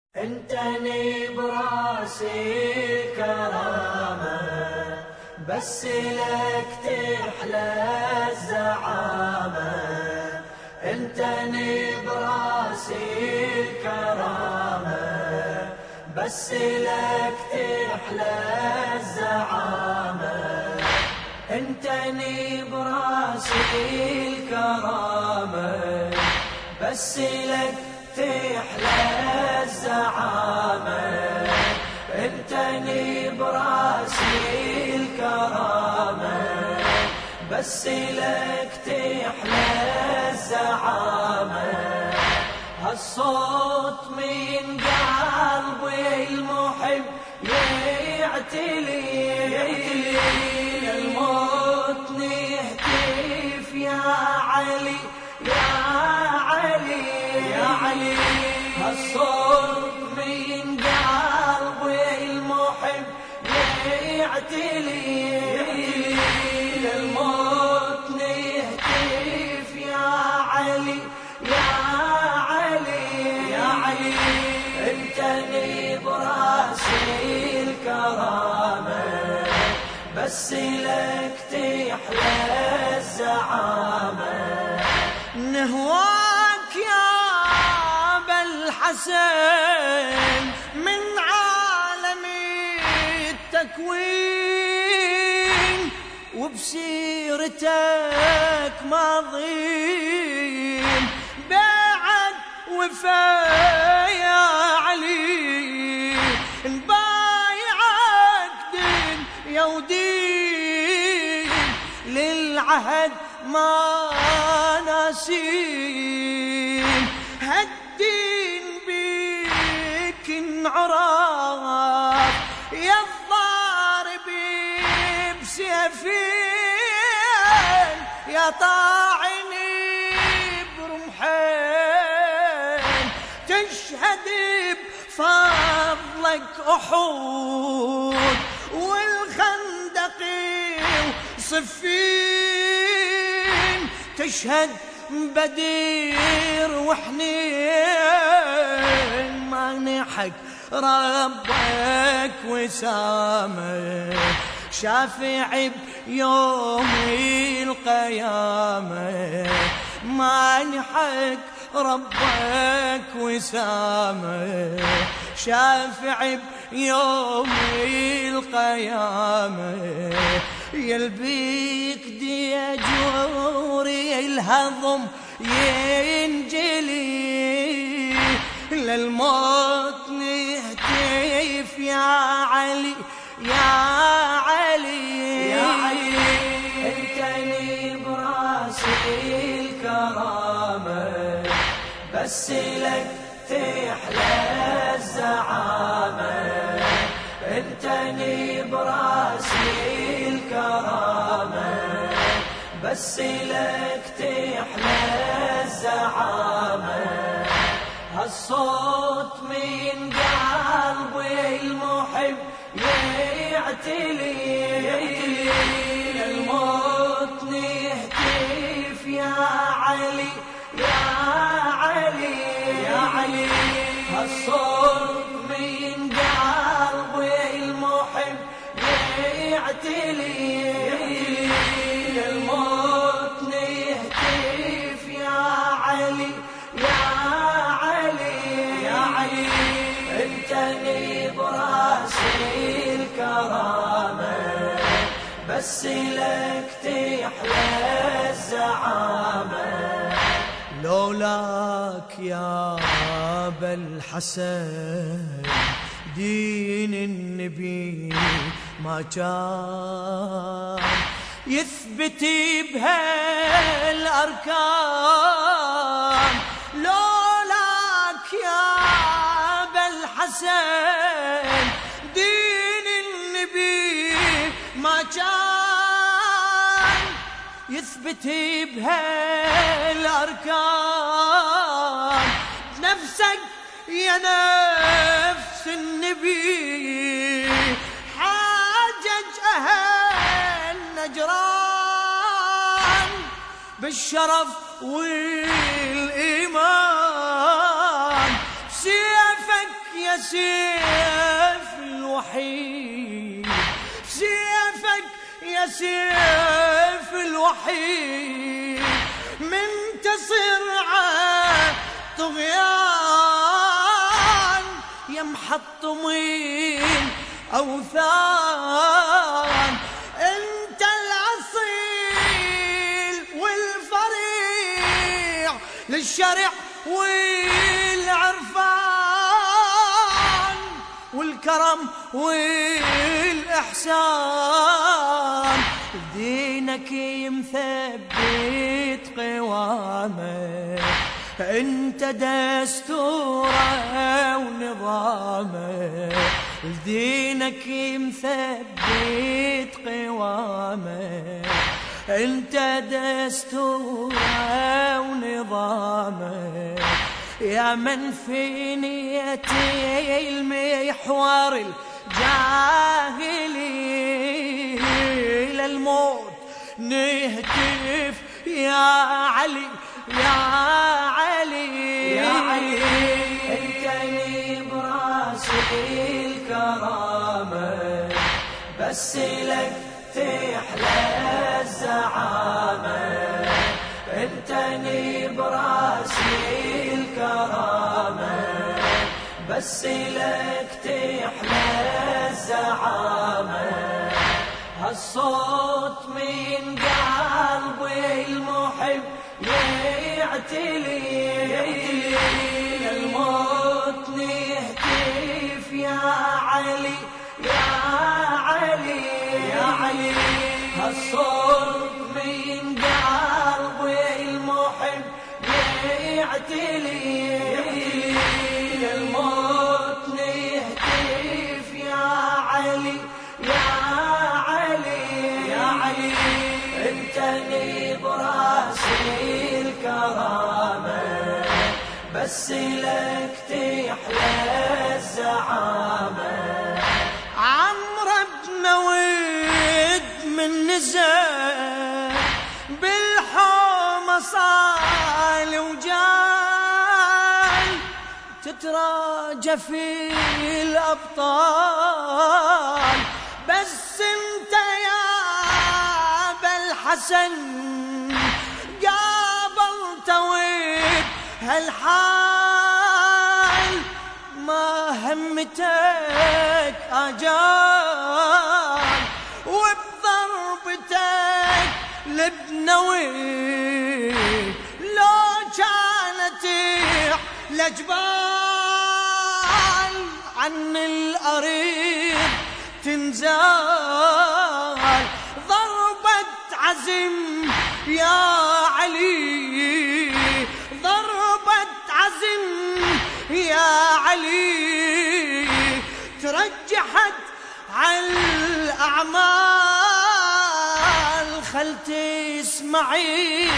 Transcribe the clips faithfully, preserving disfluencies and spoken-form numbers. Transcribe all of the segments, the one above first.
انتني براسي الكرامة، بس لك تحلى الزعامة. انتني براسي الكرامة، بس لك تحلى الزعامة. انتني براسي الكرامة، بس لك تحلى الزعامة. انتني براسي الكرامة، بس لك تحلى الزعامة. هالصوت من قلبي المحب يعتلي، الموت نهتف يا علي يا علي يا علي. هالصوت من قلبي المحب يعتلي، الموت نهتف يا علي يا علي يا علي. انتني براسي الكرامة، بس لك تحلى الزعامة. نهواك يا أبا الحسن من عالم التكوين، وبسيرتك ماضين بعد وفا يا علي. نبايعك دين يا ودين للعهد ما ناسين. هالدين بيك انعرف يا الضارب بسيفين، يا طاعني برمحين. تشهد بفضلك أحود والخندق وصفين، تشهد بدير وحنين. مانحك ربك وسامه، شافع بيوم القيامة. مانحك ربك وسامه، شافع بيوم القيامة. يلبيك ديجوري الهضم ينجلي، للموت نهتف يا علي يا علي يا علي. انتني براسي الكرامة، بس لك تحلى الزعامة. انتني براسي الكرامة، بس لك تحلى الزعامة. هالصوت من قلبي المحب يعتلي، الموت نهتف يا علي يا علي يا علي. هالصوت من قلبي المحب يعتلي، الموت نهتف يا علي يا علي يا علي. انتني براسي الكرامة، بس لك تحلى الزعامة. لولاك يا أبا الحسن دين النبي ما كان يثبت بهالأركان. لولاك يا أبا الحسن دين النبي ما كان يثبت بهالأركان. نفسك يا نفس النبي حاجج أهل نجران، بالشرف والإيمان. سيفك سيف الوحيد، سيفك يا سيف الوحيد منتصر على طغيان، يا محطمين أوثان. انت الأصيل والفريع للشرع والعرفان، والكرم والإحسان. دينك مثبت قوامه، انت دستوره ونظامه. دينك مثبت قوامه، انت دستوره ونظامه. يا من في نيتي المحور الجاهلي للموت نهتف يا علي يا علي يا علي. انت لي براسي الكرامة، بس لك تحلى الزعامة. انت لي براسي الكرامة، بس لك تحلى الزعامة. هالصوت من قلبي المحب يعتلي، الموت نهتف يا علي يا علي يا علي. هالصوت من قلبي المحب يعتلي، الموت نهتف يا علي يا علي يا علي. انت لي براسي الكرامة، بس لك تحلى الزعامة. عمرو بن ود من نزل بالحومة صال وجال، تتراجى في الأبطال. بس انت يا أبا الحسن قابلت ود هالحال، ما همتك أجال وبضربتك لبنوي. لو كانت الجبال عن الأريض تنزال، ضربة عزم يا علي، ضربة عزم يا علي. ترجحت على الأعمال، خل تسمعين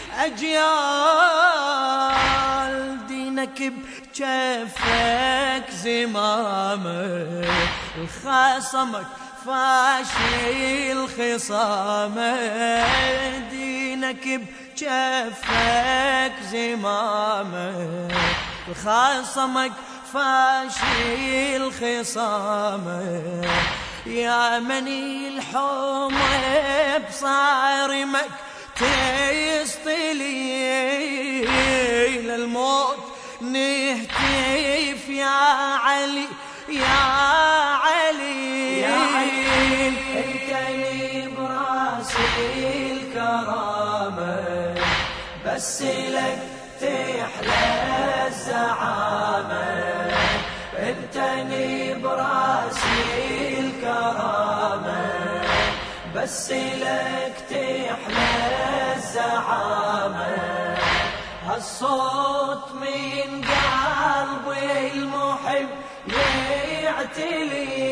أجيال. دينك بجفك زمامه، خصمك فاشل خصامه. دينك بجفك زمامه، خصمك فاشل خصامه. يا مني الحمى بصارمك تيسطلي، للموت نهتف يا علي يا علي يا علي. انت لي براسي الكرامة، بس لك تحلى الزعامة. انت لي براسي الكرامة، بس لك تحلى الزعامة. هالصوت من قلبي المحب يعتلي،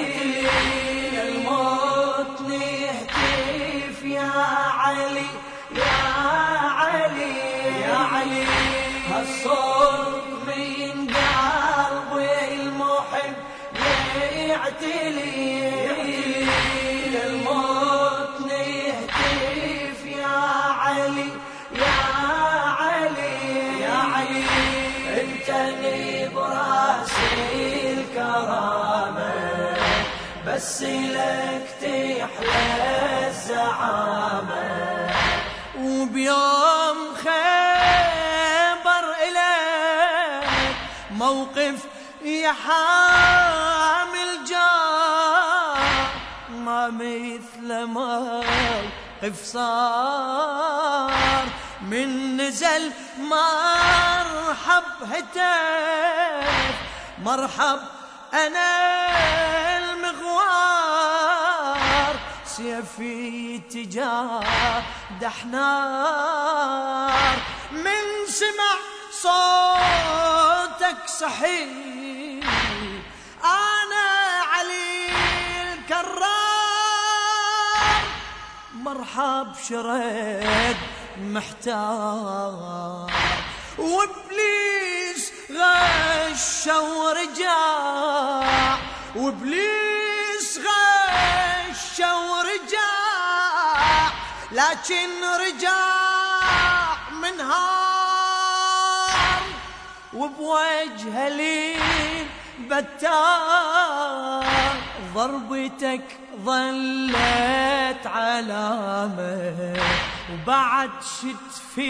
الموت نهتف يا علي يا علي يا علي. هالصوت من قلبي المحب يعتلي، الموت نهتف يا علي يا علي يا علي. انت براسي الكرامة بس لك تحلى الزعامة. وبيوم خيبر إليك موقف يا حامل جاه ما مثل موقف صار من نزل مرحب هتف مرحب أنا المغوار سيفي تجاد حنار من سمع صوتك صحي أنا علي الكرار مرحب شرد محتار وابليس غش ورجع وابليس غش ورجع لكن رجع منهار وبوجه لين بتار ضربتك ظلت علامة وبعد شت في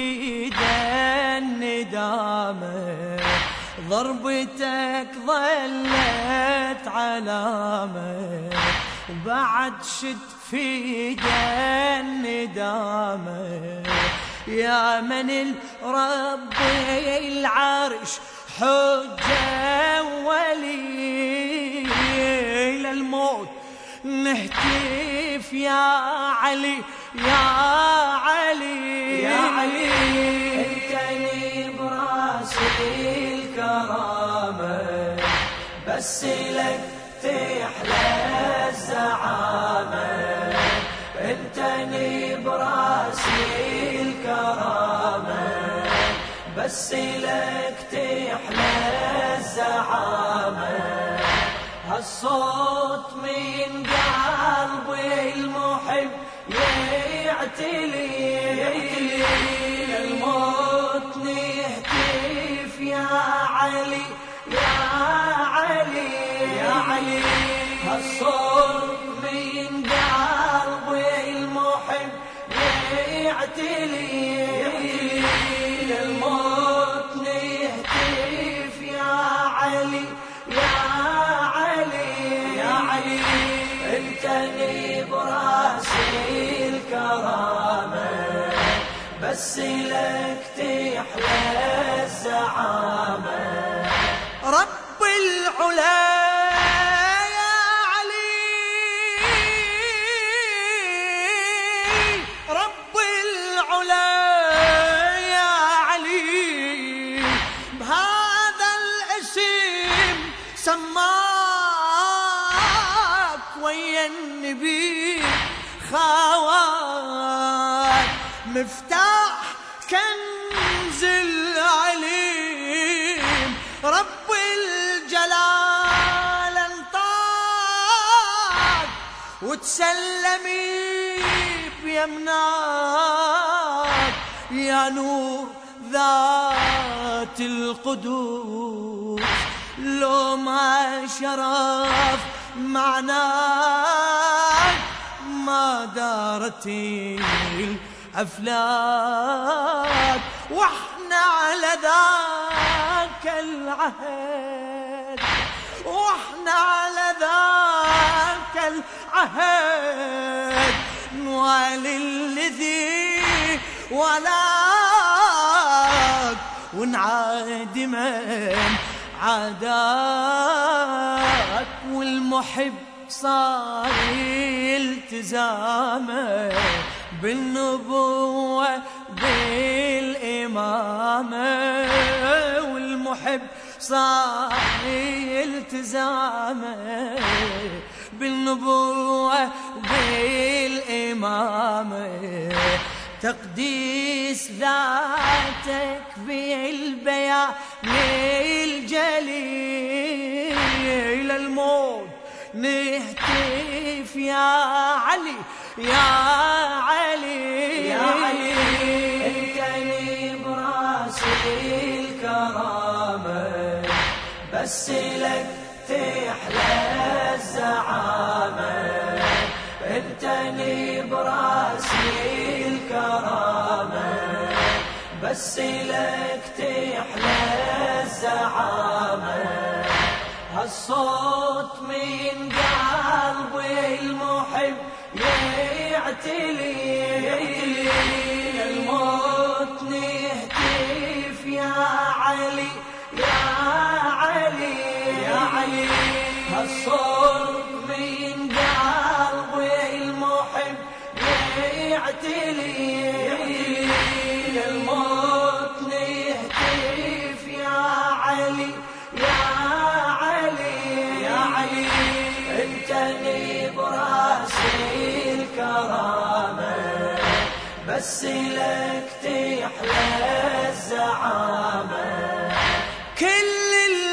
الندامة ضربتك ظلت علامة وبعد شت في الندامة يا من الرب العرش حجة ولي للموت نهتف يا علي يا علي يا علي انت لي براسي الكرامة بس لك تحلى الزعامة. انت لي براسي الكرامة بس لك تحلى الزعامة. هالصوت من قلبي المحب يعتلي الموت نهتف يا علي يا علي يا علي. هالصوت من قلبي المحب يعتلي الموت نهتف يا علي يا علي يا علي. انت لي براسي الكرامة بس لك تحلى الزعامة. رب العلا يا علي رب العلا يا علي بهذا الاسم سماك ويا النبي خاوات مفتاح كنز العليم رب الجلال انطاك وتسلمي بيمناك يا نور ذات القدوس لو ما شرف معناك ما دارت الأفلاك. واحنا على ذاك العهد واحنا على ذاك العهد نوالي الذي ولاك ونعاد من عاداك. والمحب صار التزامه بالنبوة بالإمامة. والمحب صار التزامه بالنبوة بالإمامة. تقديس ذاتك بالبيان الجليل الموت نهتف يا علي يا علي يا علي. انت لي براسي الكرامة بس لك تحلى الزعامة، انتني براسي الكرامة، بس لك تحلى الزعامة. هالصوت من قلبي المحب يعتلي، الموت نهتف يا علي يا علي يا علي. هالصوت من قلبي المحب يعتلي، الموت نهتف يا علي يا علي يا علي. انتني براسي الكرامة، بس لك تحلى الزعامة. كل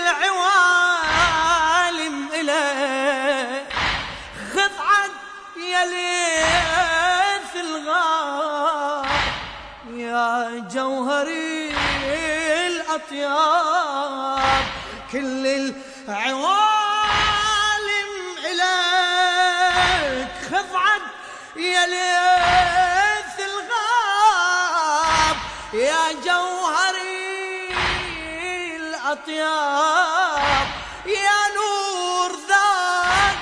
العوالم إليك خذ عد يا ليث الغار، يا جوهري الأطياب. كل العوالم إليك خذ عد يا ليث الغار، يا جوهري الأطياب. يا نور ذات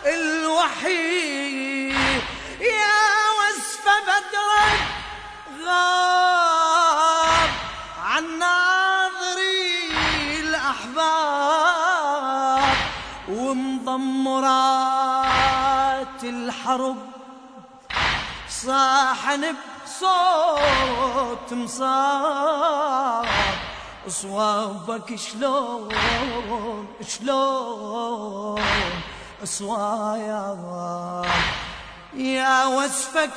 الوحي، يا وصف بدرك غاب عن ناظري الأحباب. ومضمرات الحرب صاحن بصوت مصاب، صوابك شلون شلون صوايا. يا وصفك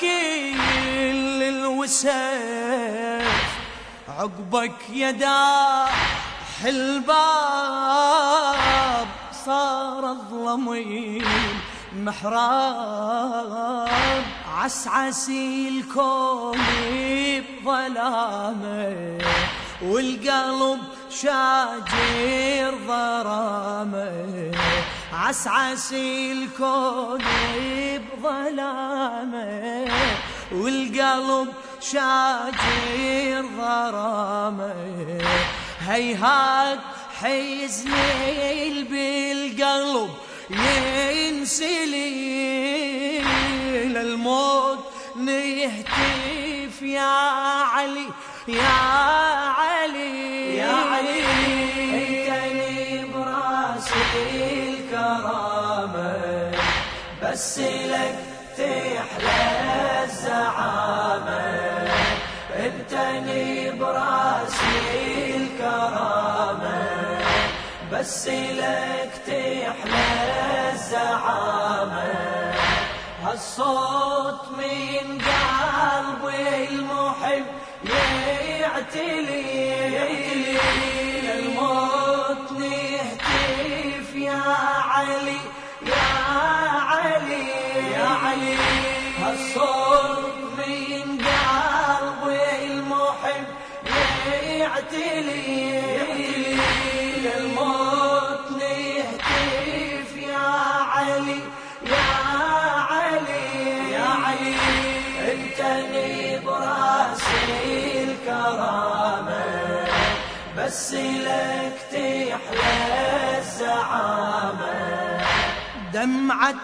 للوسيف عقبك يدا الباب. صار الظلمي محراب، عسعسي الكون بظلامه، والقلب شاجر ضرامه. عسعسي الكون بظلامه، والقلب شاجر ضرامه. هيهات حزني بالقلب ينسلي، للموت نهتف يا علي يا علي يا علي. انتني براسي الكرامة، بس لك تحلى الزعامة. انتني براسي الكرامة، بس لك تحلى الزعامة. هالصوت من قلبي المحب يعتلي، الموت نهتف يا علي يا علي يا علي. هالصوت من قلبي المحب يعتلي، الموت نهتف يا علي يا علي يا علي. انتني براسي الكرامة، بس لك تحلى الزعامة. دمعة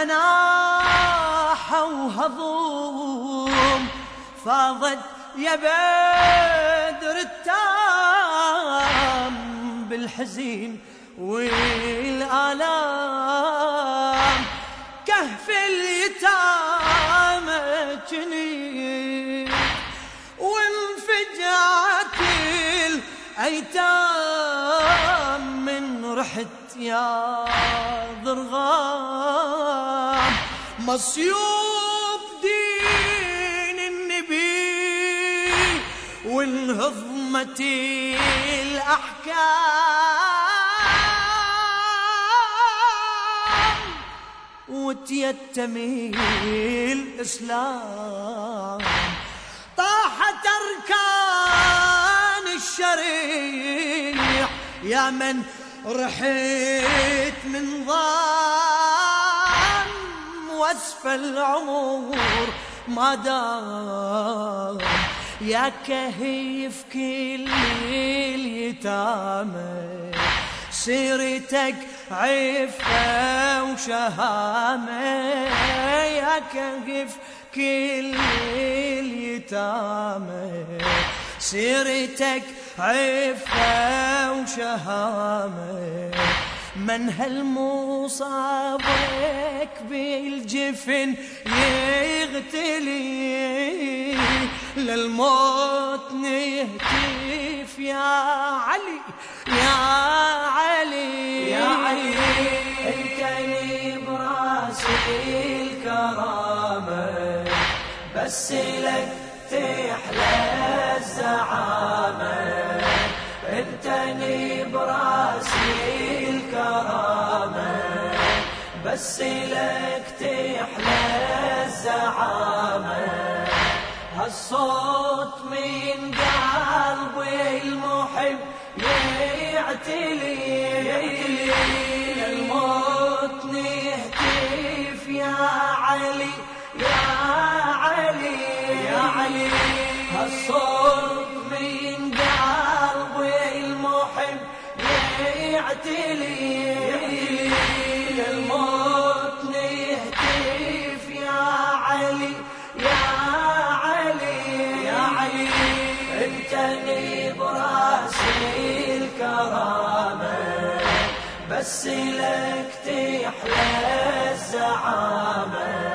مناحة وهضوم فاضت يا بدر التام، بالحزين والآلام. كهف اليتامى جنين، وانفجعت الأيتام من رحت يا ضرغام. مصيوب دين النبي وانهضمت الأحكام، وتيتمي الإسلام. طاحت أركان الشريع يا من رحت من ضام واسف العمر ما دام يا كهيف كل اليتامى سيرتك عفة وشهامة يا كهيف كل اليتامى سيرتك عفة وشهامة من هالمصابك بالجفن يغتلي للموت نهتف يا علي يا علي يا علي انت لي براسي الكرامة بس لك تحلى الزعامة انت لي براسي الكرامة بس لك تحلى الزعامة هالصوت من قلبي المحب يعتلي للموت نهتف يا علي يا علي يا علي هالصوت من قلبي المحب يعتلي للموت نهتف يا علي يا علي يا علي انت لي براسي الكرامة بس لك تحلى الزعامة